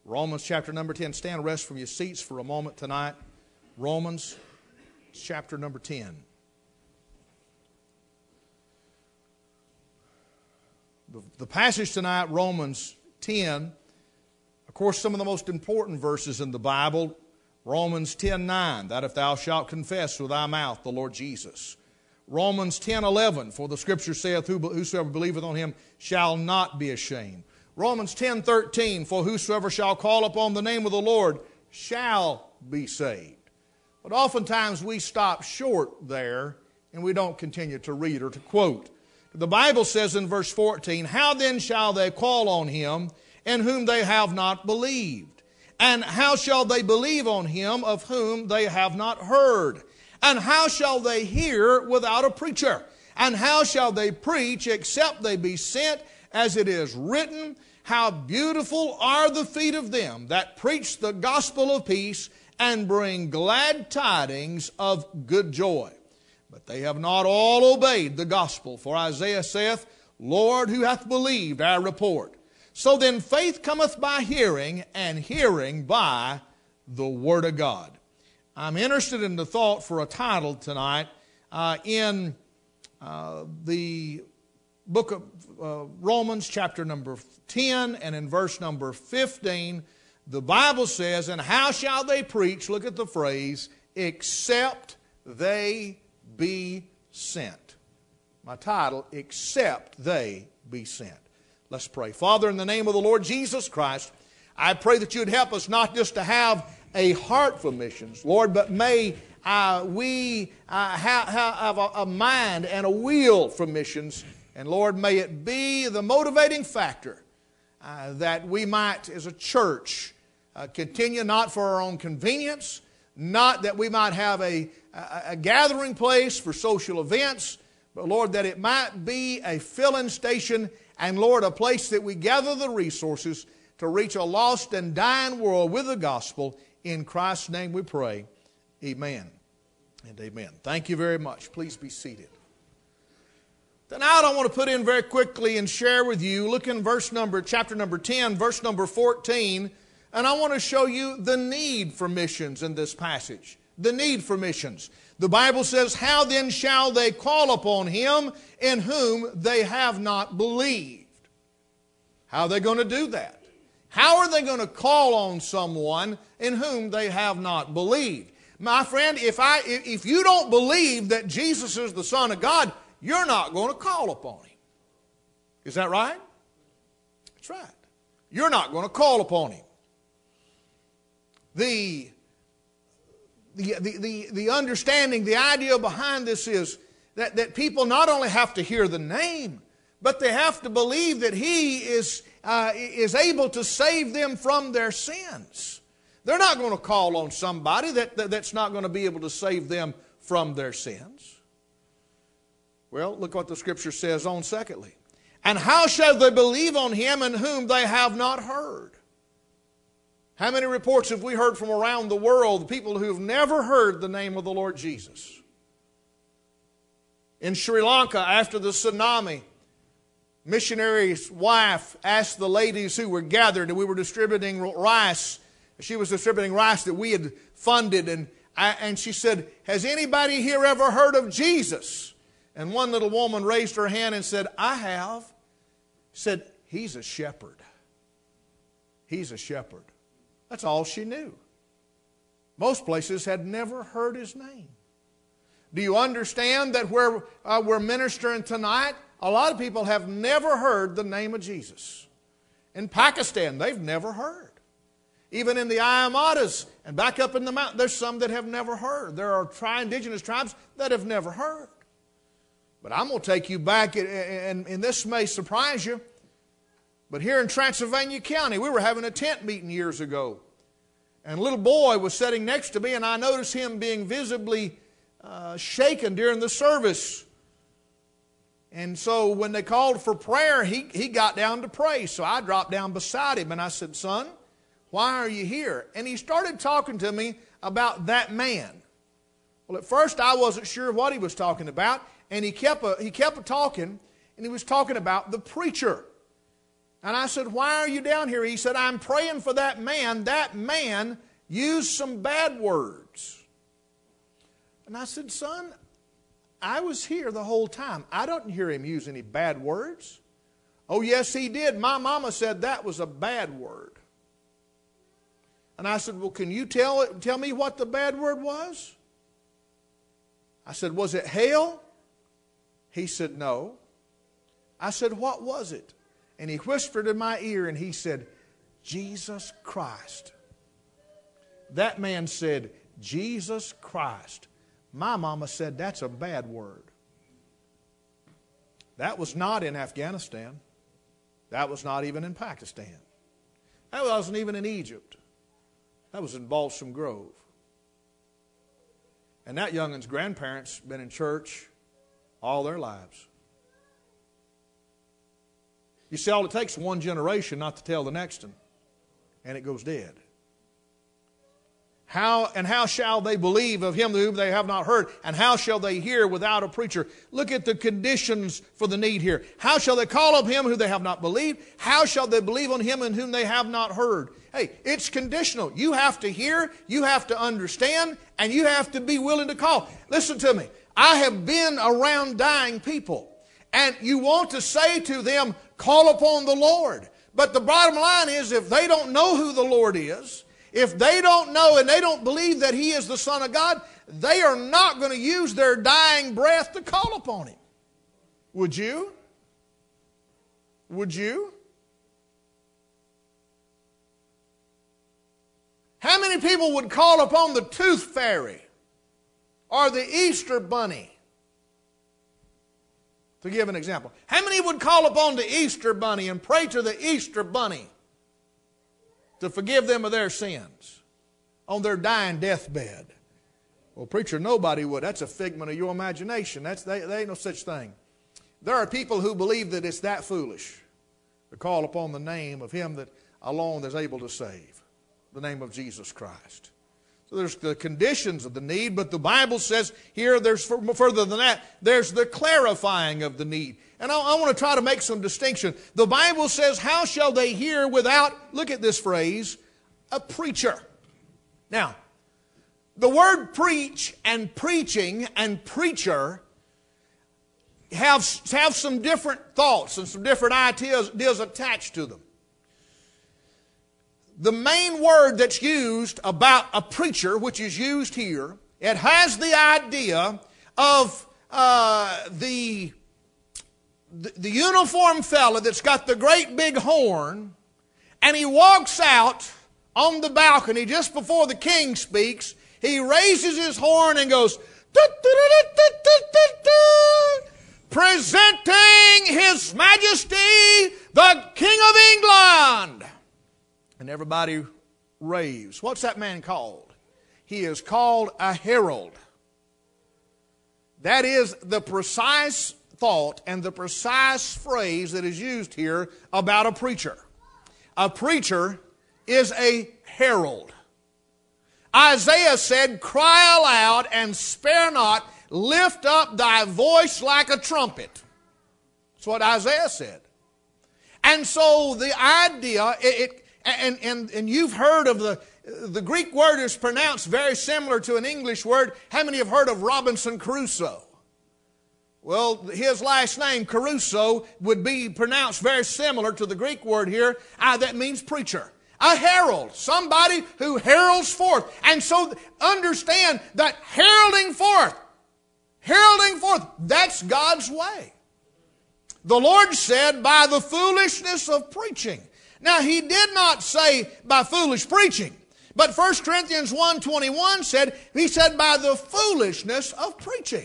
Romans chapter number 10. Stand, rest from your seats for a moment tonight. Romans chapter number 10. The passage tonight, Romans 10, of course, some of the most important verses in the Bible. Romans 10:9, that if thou shalt confess with thy mouth the Lord Jesus. Romans 10:11, for the Scripture saith, whosoever believeth on him shall not be ashamed. Romans 10:13, for whosoever shall call upon the name of the Lord shall be saved. But oftentimes we stop short there and we don't continue to read or to quote. The Bible says in verse 14, how then shall they call on him in whom they have not believed? And how shall they believe on him of whom they have not heard? And how shall they hear without a preacher? And how shall they preach except they be sent? As it is written, how beautiful are the feet of them that preach the gospel of peace and bring glad tidings of good joy. But they have not all obeyed the gospel. For Isaiah saith, Lord, who hath believed our report? So then faith cometh by hearing, and hearing by the word of God. I'm interested in the thought for a title tonight in the book of Romans chapter number 10 and in verse number 15. The Bible says, and how shall they preach, look at the phrase, except they be sent. My title, except they be sent. Let's pray. Father, in the name of the Lord Jesus Christ, I pray that you would help us not just to have a heart for missions, Lord, but may we have a mind and a will for missions. And Lord, may it be the motivating factor that we might, as a church, continue not for our own convenience, not that we might have a gathering place for social events, but Lord, that it might be a filling station and Lord, a place that we gather the resources to reach a lost and dying world with the gospel. In Christ's name we pray. Amen and amen. Thank you very much. Please be seated. Tonight I want to put in very quickly and share with you, look in chapter number 10, verse number 14, and I want to show you the need for missions in this passage. The need for missions. The Bible says, how then shall they call upon him in whom they have not believed? How are they going to do that? How are they going to call on someone in whom they have not believed? My friend, if you don't believe that Jesus is the Son of God, you're not going to call upon him. Is that right? That's right. You're not going to call upon him. The understanding, the idea behind this is that people not only have to hear the name, but they have to believe that he is able to save them from their sins. They're not going to call on somebody that's not going to be able to save them from their sins. Well, look what the Scripture says on secondly. And how shall they believe on him in whom they have not heard? How many reports have we heard from around the world, people who have never heard the name of the Lord Jesus? In Sri Lanka, after the tsunami, missionary's wife asked the ladies who were gathered, and we were distributing rice. She was distributing rice that we had funded, and she said, has anybody here ever heard of Jesus? And one little woman raised her hand and said, I have. Said, he's a shepherd. He's a shepherd. That's all she knew. Most places had never heard his name. Do you understand that where we're ministering tonight, a lot of people have never heard the name of Jesus? In Pakistan, they've never heard. Even in the Ayamaras and back up in the mountain, there's some that have never heard. There are indigenous tribes that have never heard. But I'm going to take you back, and this may surprise you, but here in Transylvania County, we were having a tent meeting years ago. And a little boy was sitting next to me, and I noticed him being visibly shaken during the service. And so when they called for prayer, he got down to pray. So I dropped down beside him, and I said, son, why are you here? And he started talking to me about that man. Well, at first I wasn't sure what he was talking about. And he kept talking, and he was talking about the preacher. And I said, why are you down here? He said, I'm praying for that man. That man used some bad words. And I said, son, I was here the whole time. I didn't hear him use any bad words. Oh, yes, he did. My mama said that was a bad word. And I said, well, can you tell me what the bad word was? I said, was it hell? He said, no. I said, what was it? And he whispered in my ear and he said, Jesus Christ. That man said, Jesus Christ. My mama said, that's a bad word. That was not in Afghanistan. That was not even in Pakistan. That wasn't even in Egypt. That was in Balsam Grove. And that youngin's grandparents been in church all their lives. You see, all it takes is one generation not to tell the next one, and it goes dead. How shall they believe of him whom they have not heard? And how shall they hear without a preacher? Look at the conditions for the need here. How shall they call on him who they have not believed? How shall they believe on him in whom they have not heard? Hey, it's conditional. You have to hear, you have to understand, and you have to be willing to call. Listen to me. I have been around dying people, and you want to say to them, call upon the Lord. But the bottom line is, if they don't know who the Lord is, if they don't know and they don't believe that He is the Son of God, they are not going to use their dying breath to call upon Him. Would you? Would you? How many people would call upon the Tooth Fairy or the Easter Bunny? To give an example. How many would call upon the Easter Bunny and pray to the Easter Bunny to forgive them of their sins on their dying deathbed? Well, preacher, nobody would. That's a figment of your imagination. There ain't no such thing. There are people who believe that it's that foolish to call upon the name of Him that alone is able to save, the name of Jesus Christ. So there's the conditions of the need, but the Bible says here, there's further than that, there's the clarifying of the need. And I want to try to make some distinction. The Bible says, how shall they hear without, look at this phrase, a preacher. Now, the word preach and preaching and preacher have some different thoughts and some different ideas attached to them. The main word that's used about a preacher, which is used here, it has the idea of the uniformed fella that's got the great big horn, and he walks out on the balcony just before the king speaks. He raises his horn and goes, presenting His Majesty the King of England. And everybody raves. What's that man called? He is called a herald. That is the precise thought and the precise phrase that is used here about a preacher. A preacher is a herald. Isaiah said, cry aloud and spare not, lift up thy voice like a trumpet. That's what Isaiah said. And so the idea, and you've heard of the Greek word is pronounced very similar to an English word. How many have heard of Robinson Crusoe? Well, his last name, Caruso, would be pronounced very similar to the Greek word here. That means preacher. A herald, somebody who heralds forth. And so understand that heralding forth, that's God's way. The Lord said, by the foolishness of preaching. Now, He did not say by foolish preaching. But 1 Corinthians 1:21 said, He said by the foolishness of preaching.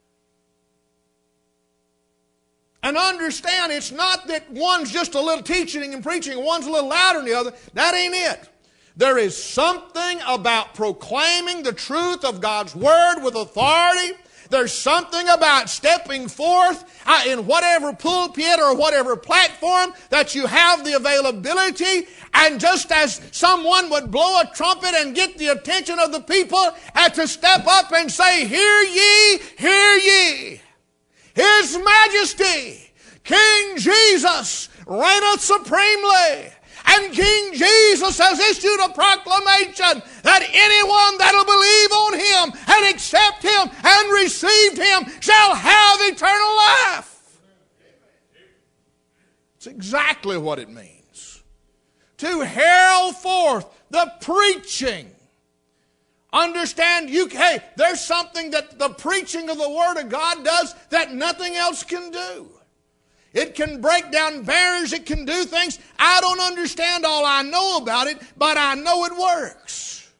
And understand, it's not that one's just a little teaching and preaching and one's a little louder than the other. That ain't it. There is something about proclaiming the truth of God's Word with authority. There's something about stepping forth in whatever pulpit or whatever platform that you have the availability. And just as someone would blow a trumpet and get the attention of the people, to step up and say, hear ye, hear ye. His Majesty, King Jesus, reigneth supremely. And King Jesus has issued a proclamation that anyone that'll believe on Him and accept Him and receive Him shall have eternal life. It's exactly what it means to herald forth the preaching. Understand, hey, there's something that the preaching of the Word of God does that nothing else can do. It can break down barriers. It can do things. I don't understand all I know about it, but I know it works.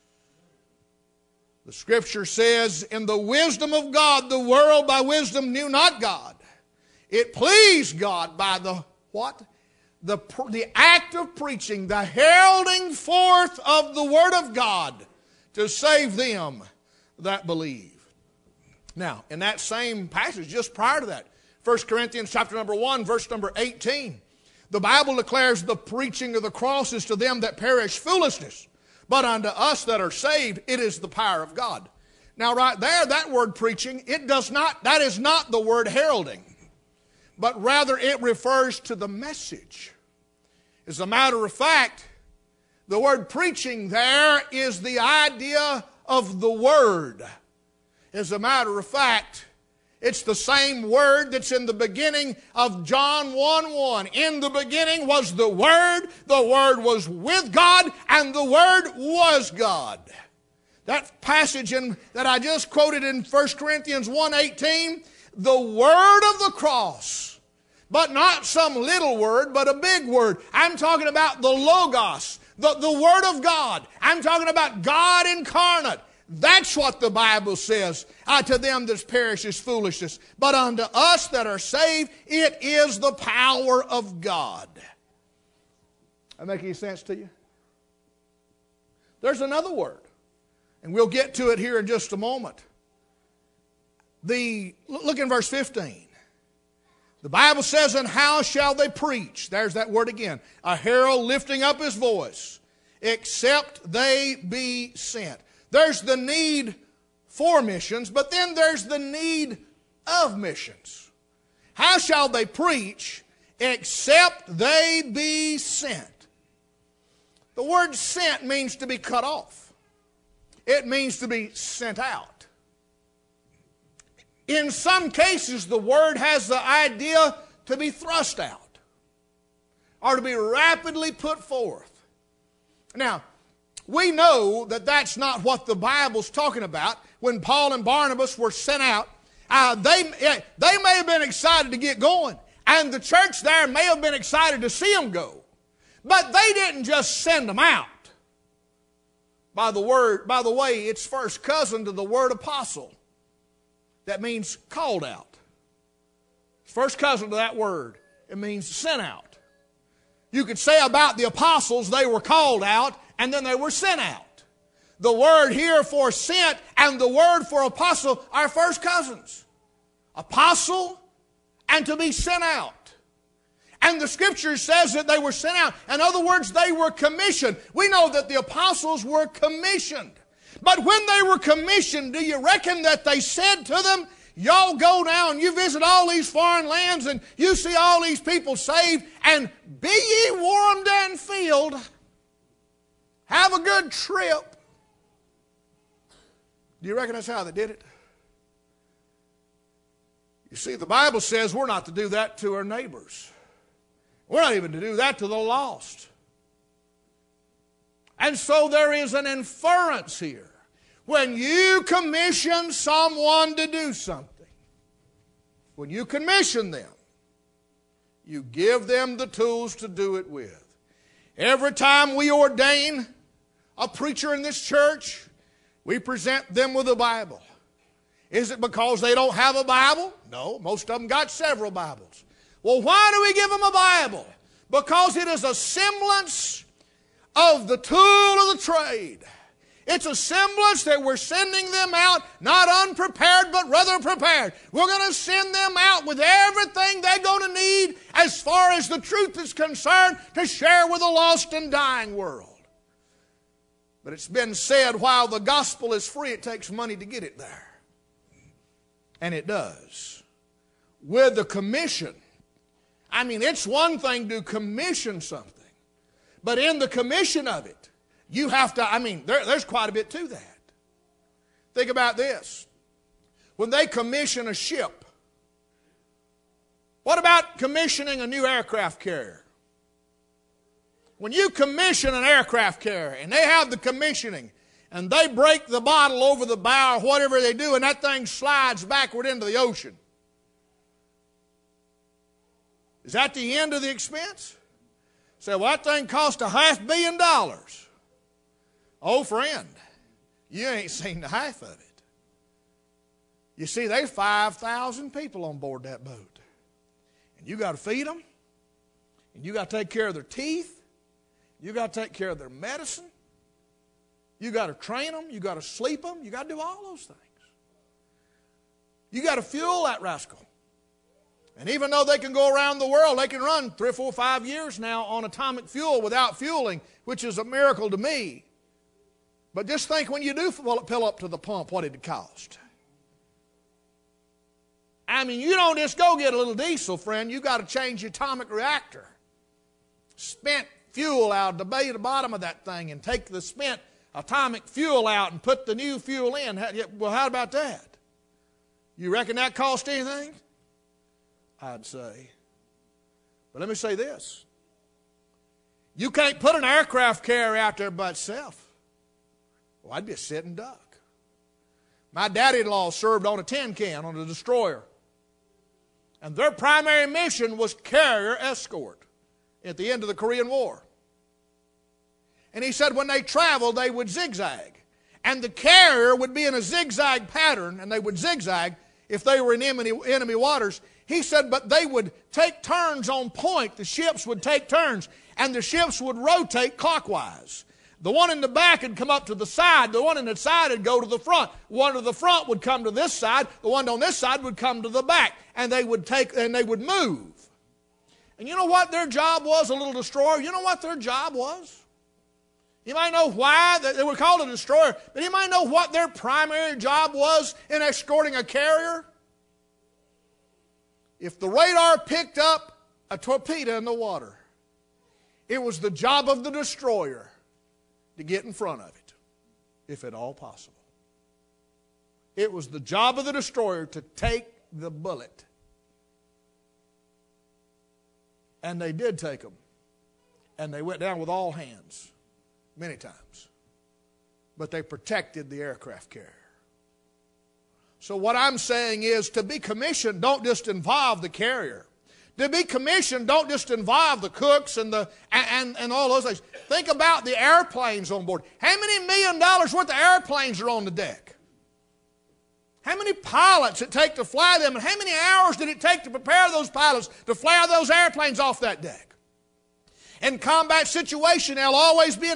The Scripture says, in the wisdom of God, the world by wisdom knew not God. It pleased God by the what? The act of preaching, the heralding forth of the Word of God to save them that believe. Now, in that same passage, just prior to that, 1 Corinthians chapter number 1, verse number 18. The Bible declares the preaching of the cross is to them that perish foolishness, but unto us that are saved, it is the power of God. Now right there, that word preaching, that is not the word heralding, but rather it refers to the message. As a matter of fact, the word preaching there is the idea of the Word. As a matter of fact, it's the same word that's in the beginning of John 1:1. In the beginning was the Word was with God, and the Word was God. That passage that I just quoted in 1 Corinthians 1:18, the word of the cross, but not some little word, but a big word. I'm talking about the Logos, the Word of God. I'm talking about God incarnate. That's what the Bible says. To them that perish is foolishness. But unto us that are saved, it is the power of God. That make any sense to you? There's another word, and we'll get to it here in just a moment. Look in verse 15. The Bible says, and how shall they preach? There's that word again. A herald lifting up his voice, except they be sent. There's the need for missions, but then there's the need of missions. How shall they preach except they be sent? The word sent means to be cut off. It means to be sent out. In some cases, the word has the idea to be thrust out or to be rapidly put forth. Now, we know that that's not what the Bible's talking about. When Paul and Barnabas were sent out, they may have been excited to get going, and the church there may have been excited to see them go. But they didn't just send them out. By the way, it's first cousin to the word apostle. That means called out. It's first cousin to that word. It means sent out. You could say about the apostles, they were called out, and then they were sent out. The word here for sent and the word for apostle are first cousins. Apostle and to be sent out. And the Scripture says that they were sent out. In other words, they were commissioned. We know that the apostles were commissioned. But when they were commissioned, do you reckon that they said to them, y'all go down, you visit all these foreign lands, and you see all these people saved, and be ye warmed and filled. Have a good trip. Do you reckon that's how they did it? You see, the Bible says we're not to do that to our neighbors. We're not even to do that to the lost. And so there is an inference here. When you commission someone to do something, when you commission them, you give them the tools to do it with. Every time we ordain a preacher in this church, we present them with a Bible. Is it because they don't have a Bible? No, most of them got several Bibles. Well, why do we give them a Bible? Because it is a semblance of the tool of the trade. It's a semblance that we're sending them out, not unprepared, but rather prepared. We're going to send them out with everything they're going to need as far as the truth is concerned to share with a lost and dying world. But it's been said, while the gospel is free, it takes money to get it there. And it does. With the commission I mean, it's one thing to commission something, but in the commission of it, you have to, I mean, there's quite a bit to that. Think about this. When they commission a ship, what about commissioning a new aircraft carrier? When you commission an aircraft carrier and they have the commissioning and they break the bottle over the bow or whatever they do and that thing slides backward into the ocean, is that the end of the expense? Say, well, that thing cost $500 million. Oh, friend, you ain't seen the half of it. You see, there's 5,000 people on board that boat. And you got to feed them. And you got to take care of their teeth. You got to take care of their medicine. You got to train them. You got to sleep them. You got to do all those things. You got to fuel that rascal. And even though they can go around the world, they can run 3 or 4 or 5 years now on atomic fuel without fueling, which is a miracle to me. But just think when you do fill up to the pump, what it cost. I mean, you don't just go get a little diesel, friend. You got to change the atomic reactor. Spent fuel out of the bottom of that thing and take the spent atomic fuel out and put the new fuel in. Well, how about that? You reckon that cost anything? I'd say. But let me say this. You can't put an aircraft carrier out there by itself. Well, I'd be a sitting duck. My daddy-in-law served on a tin can on a destroyer. And their primary mission was carrier escort at the end of the Korean War. And he said when they traveled, they would zigzag. And the carrier would be in a zigzag pattern, and they would zigzag if they were in enemy waters. He said, but they would take turns on point. The ships would take turns, and the ships would rotate clockwise. The one in the back would come up to the side. The one in the side would go to the front. One to the front would come to this side. The one on this side would come to the back. And they would move. And you know what their job was, a little destroyer? You know what their job was? You might know why they were called a destroyer, but you might know what their primary job was in escorting a carrier? If the radar picked up a torpedo in the water, it was the job of the destroyer to get in front of it, if at all possible. It was the job of the destroyer to take the bullet. And they did take them. And they went down with all hands, many times. But they protected the aircraft carrier. So what I'm saying is, to be commissioned don't just involve the carrier. To be commissioned don't just involve the cooks and all those things. Think about the airplanes on board. How many $1 million worth of airplanes are on the deck? How many pilots it take to fly them, and how many hours did it take to prepare those pilots to fly those airplanes off that deck? In combat situation, there'll always be an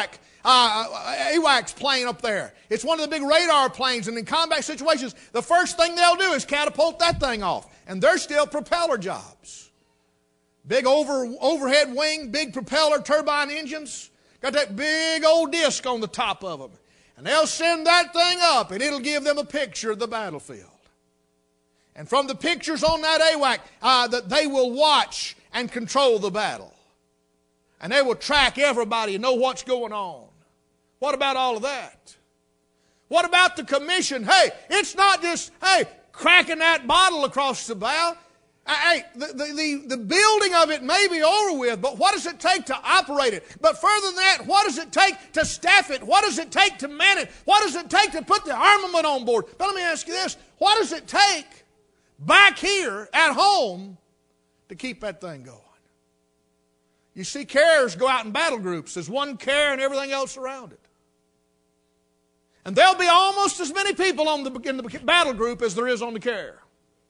AWACS plane up there. It's one of the big radar planes, and in combat situations, the first thing they'll do is catapult that thing off. And they're still propeller jobs. Big overhead wing, big propeller turbine engines. Got that big old disc on the top of them. And they'll send that thing up, and it'll give them a picture of the battlefield. And from the pictures on that AWAC, that they will watch and control the battle. And they will track everybody and know what's going on. What about all of that? What about the commission? Hey, it's not just, cracking that bottle across the bow. Hey, the building of it may be over with, but what does it take to operate it? But further than that, what does it take to staff it? What does it take to man it? What does it take to put the armament on board? But let me ask you this. What does it take back here at home to keep that thing going? You see carriers go out in battle groups. There's one carrier and everything else around it. And there'll be almost as many people in the battle group as there is on the carrier.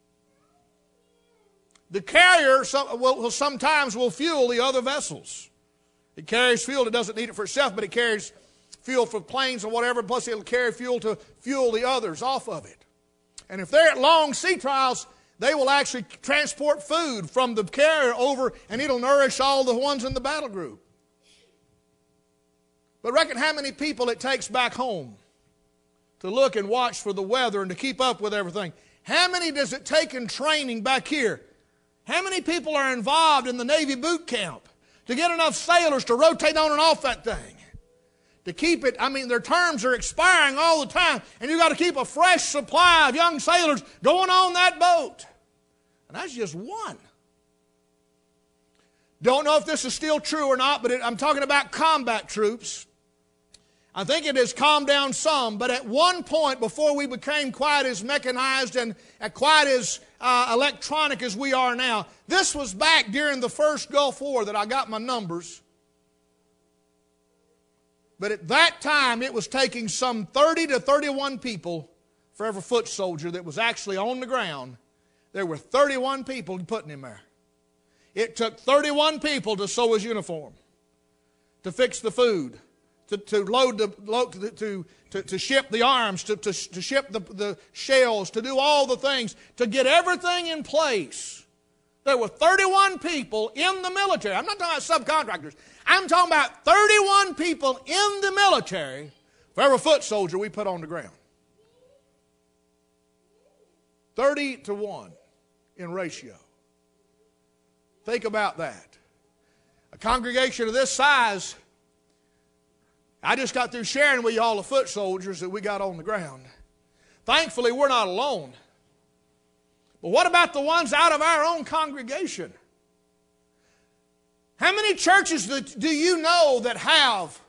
The carrier sometimes will fuel the other vessels. It carries fuel. It doesn't need it for itself, but it carries fuel for planes or whatever, plus it'll carry fuel to fuel the others off of it. And if they're at long sea trials, they will actually transport food from the carrier over, and it'll nourish all the ones in the battle group. But reckon how many people it takes back home to look and watch for the weather and to keep up with everything. How many does it take in training back here? How many people are involved in the Navy boot camp to get enough sailors to rotate on and off that thing? To keep it, their terms are expiring all the time, and you've got to keep a fresh supply of young sailors going on that boat. And that's just one. Don't know if this is still true or not, but I'm talking about combat troops. I think it has calmed down some, but at one point before we became quite as mechanized and quite as electronic as we are now, this was back during the first Gulf War that I got my numbers. But at that time, it was taking some 30 to 31 people for every foot soldier that was actually on the ground. There were 31 people putting him there. It took 31 people to sew his uniform, to fix the food, to ship the arms, to ship the shells, to do all the things, to get everything in place. There were 31 people in the military. I'm not talking about subcontractors. I'm talking about 31 people in the military for every foot soldier we put on the ground. 30 to 1 in ratio. Think about that. A congregation of this size, I just got through sharing with you all the foot soldiers that we got on the ground. Thankfully, we're not alone. But what about the ones out of our own congregation? How many churches do you know that have?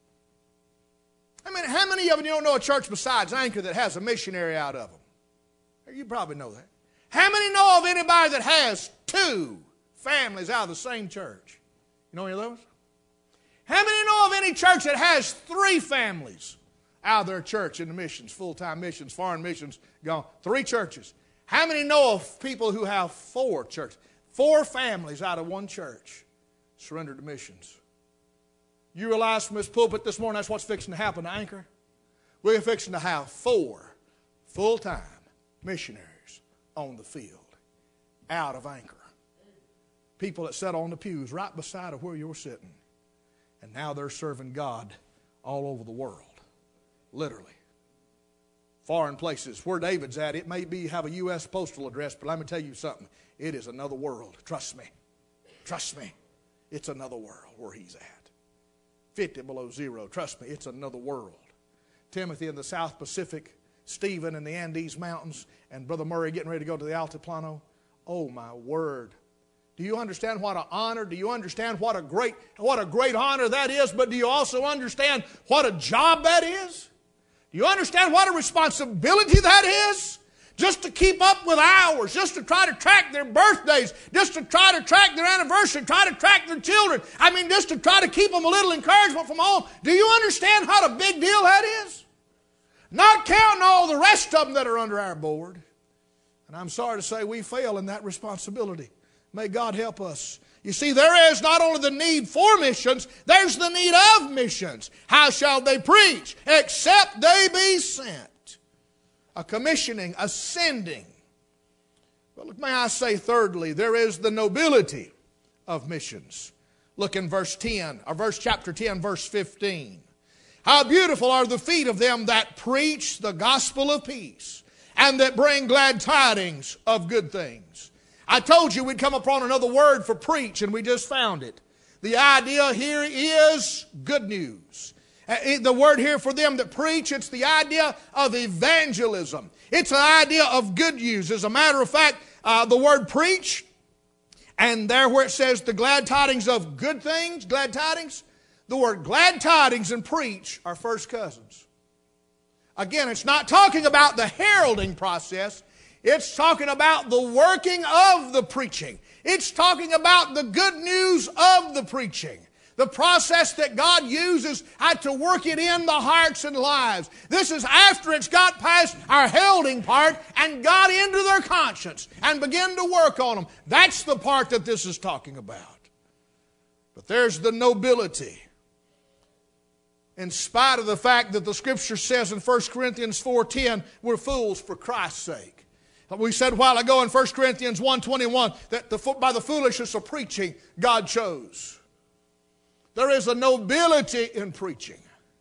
How many of you don't know a church besides Anchor that has a missionary out of them? You probably know that. How many know of anybody that has 2 families out of the same church? You know any of those? How many know of any church that has 3 families out of their church in the missions, full-time missions, foreign missions, gone? 3 churches. How many know of people who have 4 churches? 4 families out of 1 church surrendered to missions. You realize from this pulpit this morning that's what's fixing to happen to Anchor? We're fixing to have 4 full-time missionaries on the field out of Anchor. People that sat on the pews right beside of where you're sitting. And now they're serving God all over the world. Literally. Foreign places. Where David's at, it may be have a U.S. postal address, but let me tell you something. It is another world. Trust me. Trust me. It's another world where he's at. 50 below zero. Trust me, it's another world. Timothy in the South Pacific, Stephen in the Andes Mountains, and Brother Murray getting ready to go to the Altiplano. Oh, my word. Do you understand what an honor? Do you understand what a great honor that is? But do you also understand what a job that is? Do you understand what a responsibility that is? Just to keep up with hours, just to try to track their birthdays, just to try to track their anniversary, try to track their children. Just to try to keep them a little encouragement from home. Do you understand what a big deal that is? Not counting all the rest of them that are under our board. And I'm sorry to say we fail in that responsibility. May God help us. You see, there is not only the need for missions, there's the need of missions. How shall they preach except they be sent? A commissioning, a sending. But may I say thirdly, there is the nobility of missions. Look in verse chapter 10, verse 15. How beautiful are the feet of them that preach the gospel of peace and that bring glad tidings of good things. I told you we'd come upon another word for preach, and we just found it. The idea here is good news. The word here for them that preach, it's the idea of evangelism. It's the idea of good news. As a matter of fact, the word preach, and there where it says the glad tidings of good things, glad tidings, the word glad tidings and preach are first cousins. Again, it's not talking about the heralding process. It's talking about the working of the preaching. It's talking about the good news of the preaching. The process that God uses to work it in the hearts and lives. This is after it's got past our heralding part and got into their conscience and began to work on them. That's the part that this is talking about. But there's the nobility. In spite of the fact that the Scripture says in 1 Corinthians 4:10, we're fools for Christ's sake. We said a while ago in 1 Corinthians 1:21 that by the foolishness of preaching, God chose. There is a nobility in preaching.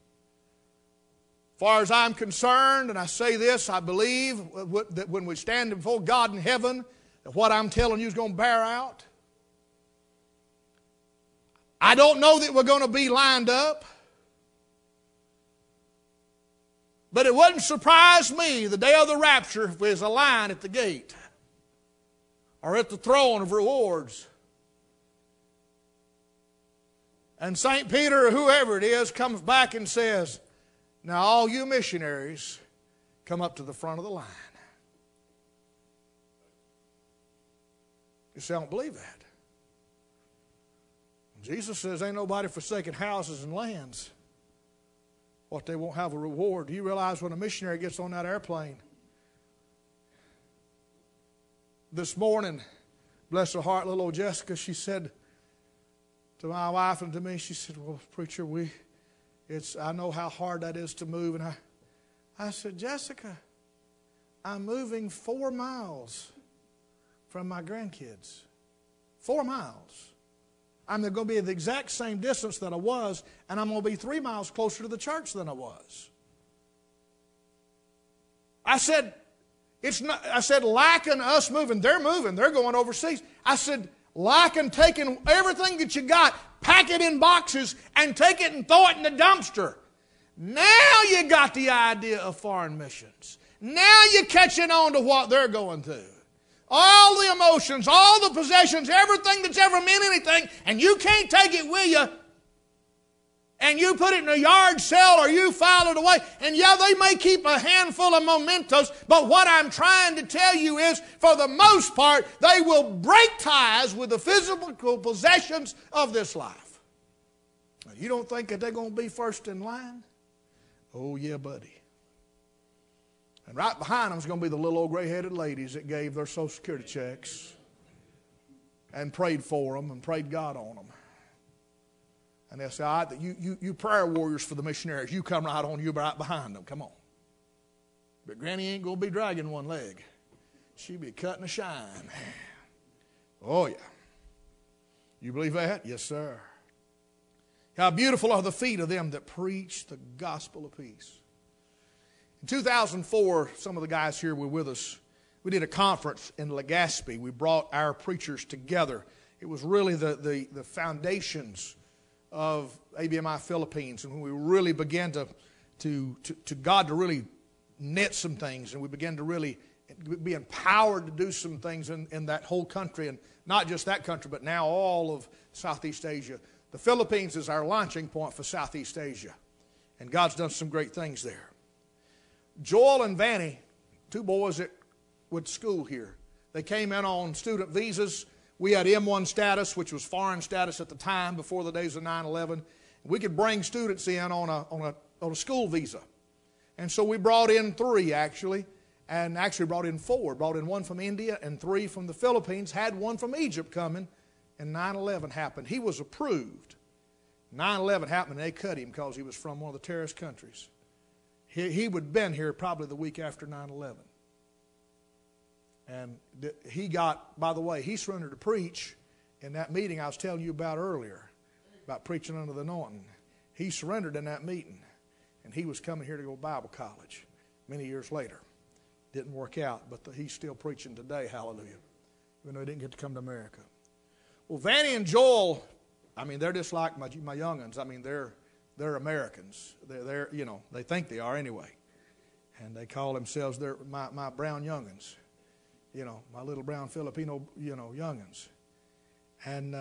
As far as I'm concerned, and I say this, I believe that when we stand before God in heaven, that what I'm telling you is going to bear out. I don't know that we're going to be lined up. But it wouldn't surprise me the day of the rapture if there's a line at the gate or at the throne of rewards. And St. Peter or whoever it is comes back and says, now all you missionaries come up to the front of the line. You say, I don't believe that. Jesus says, ain't nobody forsaking houses and lands. What they won't have a reward. Do you realize when a missionary gets on that airplane? This morning, bless her heart, little old Jessica, she said to my wife and to me, she said, well, preacher, I know how hard that is to move. And I said, Jessica, I'm moving 4 miles from my grandkids. 4 miles. I'm going to be the exact same distance that I was, and I'm going to be 3 miles closer to the church than I was. I said, liken us moving. They're moving. They're going overseas. I said, liken taking everything that you got, pack it in boxes, and take it and throw it in the dumpster. Now you got the idea of foreign missions. Now you're catching on to what they're going through. All the emotions, all the possessions, everything that's ever meant anything, and you can't take it with you, and you put it in a yard sale or you file it away, and yeah, they may keep a handful of mementos, but what I'm trying to tell you is, for the most part, they will break ties with the physical possessions of this life. Now, you don't think that they're going to be first in line? Oh, yeah, buddy. And right behind them is going to be the little old gray-headed ladies that gave their Social Security checks and prayed for them and prayed God on them. And they'll say, all right, you prayer warriors for the missionaries, you come right on, you right behind them. Come on. But Granny ain't going to be dragging one leg. She'll be cutting a shine. Oh, yeah. You believe that? Yes, sir. How beautiful are the feet of them that preach the gospel of peace. In 2004, some of the guys here were with us. We did a conference in Legazpi. We brought our preachers together. It was really the foundations of ABMI Philippines, and when we really began to God to really knit some things, and we began to really be empowered to do some things in that whole country, and not just that country, but now all of Southeast Asia. The Philippines is our launching point for Southeast Asia, and God's done some great things there. Joel and Vanny, 2 boys that went to school here, they came in on student visas. We had M1 status, which was foreign status at the time before the days of 9/11. We could bring students in on a school visa. And so we brought in 3 actually, and actually brought in 4. Brought in 1 from India and 3 from the Philippines, had 1 from Egypt coming, and 9/11 happened. He was approved. 9/11 happened, and they cut him because he was from one of the terrorist countries. He would have been here probably the week after 9/11. And he got, by the way, he surrendered to preach in that meeting I was telling you about earlier, about preaching under the anointing. He surrendered in that meeting, and he was coming here to go to Bible college many years later. Didn't work out, but he's still preaching today, hallelujah, even though he didn't get to come to America. Well, Vanny and Joel, I mean, they're just like my young'uns. I mean, they're Americans. They're they think they are anyway. And they call themselves my brown young'uns. My little brown Filipino, young'uns. And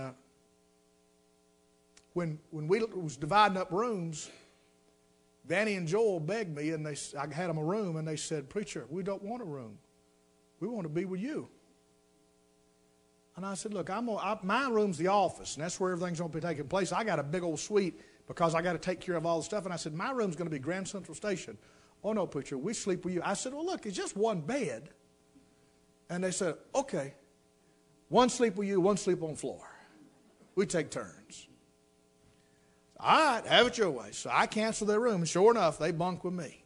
when we was dividing up rooms, Vanny and Joel begged me, and I had them a room, and they said, "Preacher, we don't want a room. We want to be with you." And I said, "Look, my room's the office, and that's where everything's going to be taking place. I got a big old suite because I got to take care of all the stuff." And I said, "My room's going to be Grand Central Station." "Oh, no, preacher, we sleep with you." I said, "Well, look, it's just one bed." And they said, "Okay, 1 sleep with you, 1 sleep on the floor. We take turns." All right, have it your way. So I canceled their room, and sure enough, they bunked with me.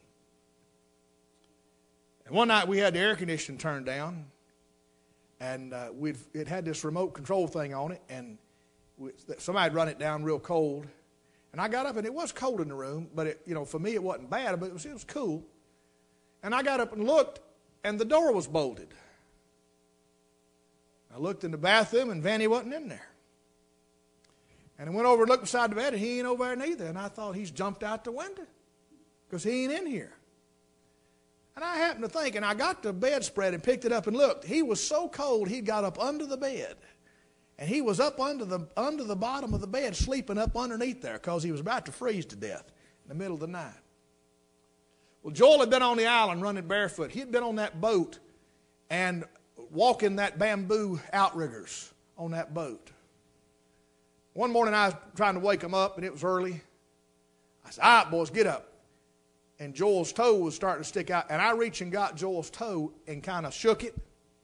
And one night we had the air conditioning turned down, and it had this remote control thing on it, and somebody had run it down real cold. And I got up, and it was cold in the room, but for me it wasn't bad, but it was cool. And I got up and looked, and the door was bolted. I looked in the bathroom, and Vanny wasn't in there. And I went over and looked beside the bed, and he ain't over there neither. And I thought, he's jumped out the window because he ain't in here. And I happened to think, and I got the bedspread and picked it up and looked. He was so cold, he got up under the bed. And he was up under the bottom of the bed, sleeping up underneath there because he was about to freeze to death in the middle of the night. Well, Joel had been on the island running barefoot. He had been on that boat and walking that bamboo outriggers on that boat. One morning I was trying to wake him up, and it was early. I said, all right, boys, get up. And Joel's toe was starting to stick out. And I reached and got Joel's toe and kind of shook it.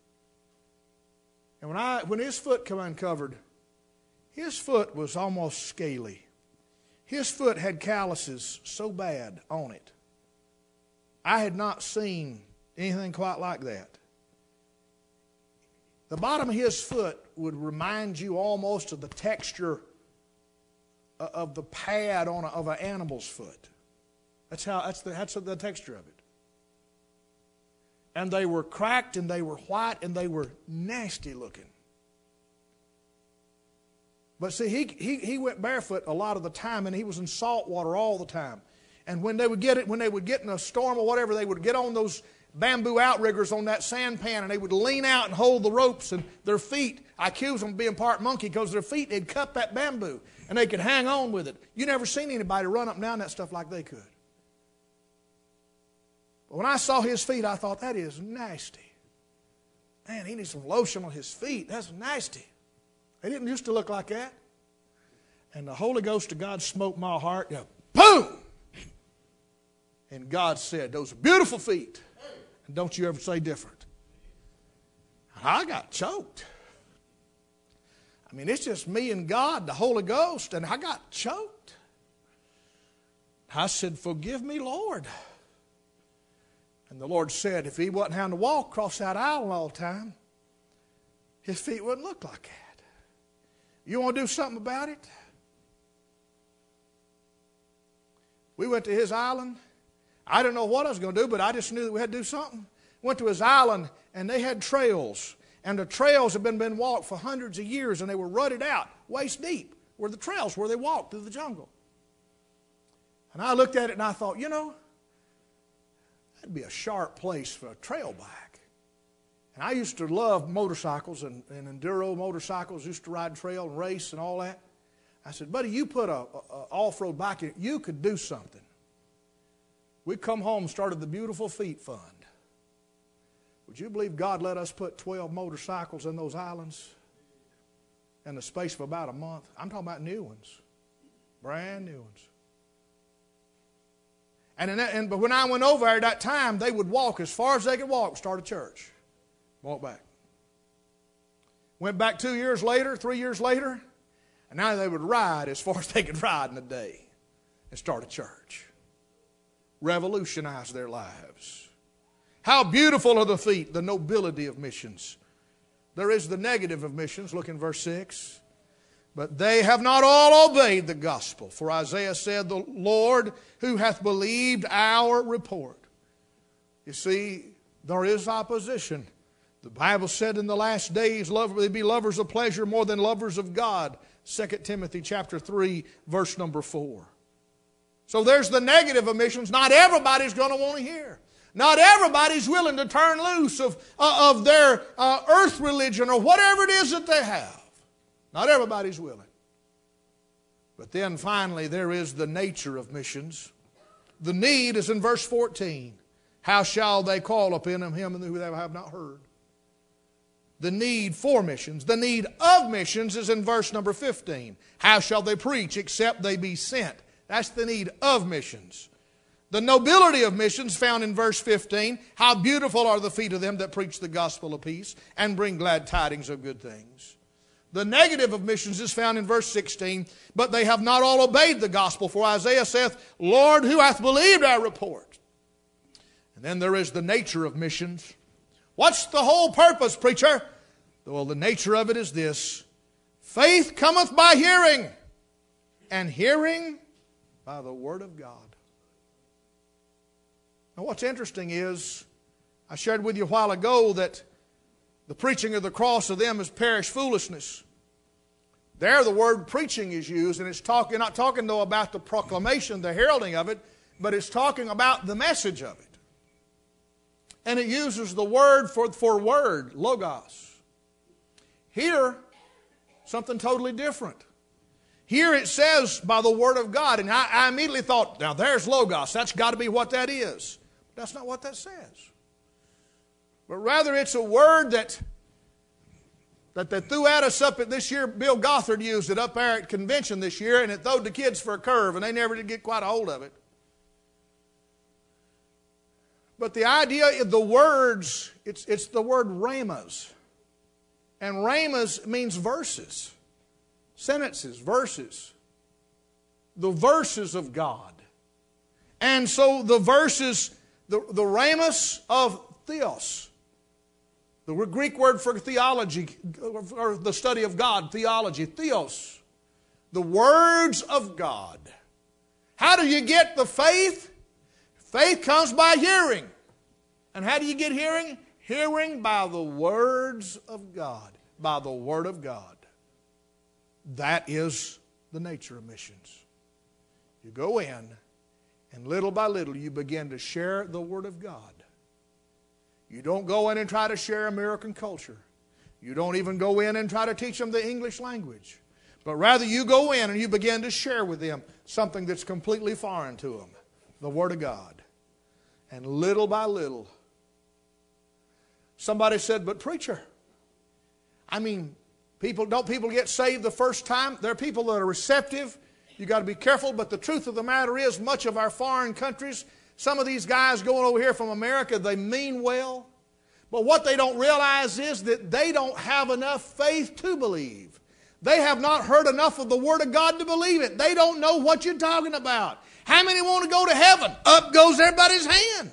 And when his foot came uncovered, his foot was almost scaly. His foot had calluses so bad on it. I had not seen anything quite like that. The bottom of his foot would remind you almost of the texture of the pad of an animal's foot. That's the texture of it. And they were cracked, and they were white, and they were nasty looking. But see, he went barefoot a lot of the time, and he was in salt water all the time. And when they would get in a storm or whatever, they would get on those bamboo outriggers on that sandpan, and they would lean out and hold the ropes, and their feet, I accuse them of being part monkey because their feet, they'd cut that bamboo, and they could hang on with it. You never seen anybody run up and down that stuff like they could. But when I saw his feet, I thought, that is nasty. Man, he needs some lotion on his feet. That's nasty. They didn't used to look like that. And the Holy Ghost of God smote my heart. Boom! And God said, those are beautiful feet. And don't you ever say different. I got choked. I mean, it's just me and God, the Holy Ghost, and I got choked. I said, forgive me, Lord. And the Lord said, if he wasn't having to walk across that island all the time, his feet wouldn't look like that. You want to do something about it? We went to his island. I didn't know what I was going to do, but I just knew that we had to do something. Went to his island, and they had trails. And the trails had been walked for hundreds of years, and they were rutted out, waist deep, were the trails where they walked through the jungle. And I looked at it, and I thought, that'd be a sharp place for a trail bike. And I used to love motorcycles and enduro motorcycles, used to ride trail and race and all that. I said, buddy, you put a off-road bike in it, you could do something. We come home and started the Beautiful Feet Fund. Would you believe God let us put 12 motorcycles in those islands in the space of about a month? I'm talking about new ones, brand new ones. But when I went over there at that time, they would walk as far as they could walk, start a church, walk back. Went back 2 years later, 3 years later, and now they would ride as far as they could ride in a day and start a church. Revolutionize their lives. How beautiful are the feet, the nobility of missions. There is the negative of missions. Look in verse 6. But they have not all obeyed the gospel. For Isaiah said, the Lord who hath believed our report. You see, there is opposition. The Bible said in the last days, they be lovers of pleasure more than lovers of God. 2 Timothy chapter 3, verse number 4. So there's the negative of missions. Not everybody's going to want to hear. Not everybody's willing to turn loose of their earth religion or whatever it is that they have. Not everybody's willing. But then finally there is the nature of missions. The need is in verse 14. How shall they call upon him who they have not heard? The need for missions. The need of missions is in verse number 15. How shall they preach except they be sent? That's the need of missions. The nobility of missions found in verse 15. How beautiful are the feet of them that preach the gospel of peace and bring glad tidings of good things. The negative of missions is found in verse 16. But they have not all obeyed the gospel. For Isaiah saith, Lord, who hath believed our report? And then there is the nature of missions. What's the whole purpose, preacher? Well, the nature of it is this. Faith cometh by hearing, and hearing by the word of God. Now what's interesting is, I shared with you a while ago that The preaching of the cross of them is perished foolishness. There the word preaching is used, and it's not talking though about the proclamation, the heralding of it, but it's talking about the message of it. And it uses the word for word, logos. Here, something totally different. Here it says by the word of God, and I immediately thought, now there's logos. That's got to be what that is. But that's not what that says. But rather it's a word that they threw at us up at this year. Bill Gothard used it up there at convention this year, and it throwed the kids for a curve, and they never did get quite a hold of it. But the idea of the words, it's the word rhemas. And rhemas means verses. Sentences, verses. The verses of God. And so the verses, the rhemas of theos. The Greek word for theology, or the study of God, theology, theos. The words of God. How do you get the faith? Faith comes by hearing. And how do you get hearing? Hearing by the words of God. By the Word of God. That is the nature of missions. You go in, and little by little you begin to share the Word of God. You don't go in and try to share American culture. You don't even go in and try to teach them the English language. But rather you go in and you begin to share with them something that's completely foreign to them. The Word of God. And little by little. Somebody said, but preacher, I mean, don't people get saved the first time? There are people that are receptive. You've got to be careful. But the truth of the matter is, much of our foreign countries, some of these guys going over here from America, they mean well. But what they don't realize is that they don't have enough faith to believe. They have not heard enough of the Word of God to believe it. They don't know what you're talking about. How many want to go to heaven? Up goes everybody's hand.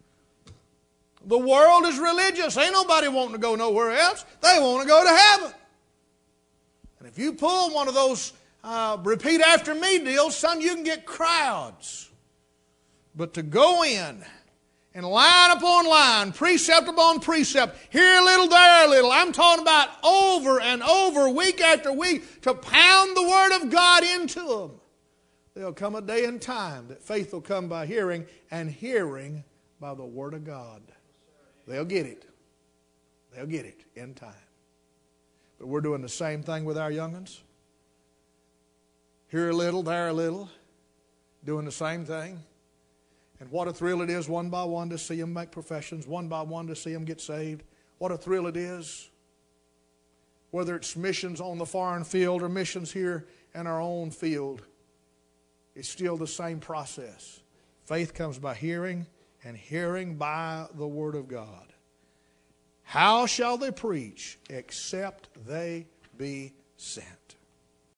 The world is religious. Ain't nobody wanting to go nowhere else. They want to go to heaven. And if you pull one of those repeat after me deals, son, you can get crowds. But to go in and line upon line, precept upon precept, here a little, there a little, I'm talking about over and over, week after week, to pound the Word of God into them. There'll come a day and time that faith will come by hearing, and hearing by the Word of God. They'll get it. They'll get it in time. But we're doing the same thing with our young'uns. Here a little, there a little. Doing the same thing. And what a thrill it is one by one to see them make professions. One by one to see them get saved. What a thrill it is. Whether it's missions on the foreign field or missions here in our own field. It's still the same process. Faith comes by hearing, and hearing by the Word of God. How shall they preach except they be sent?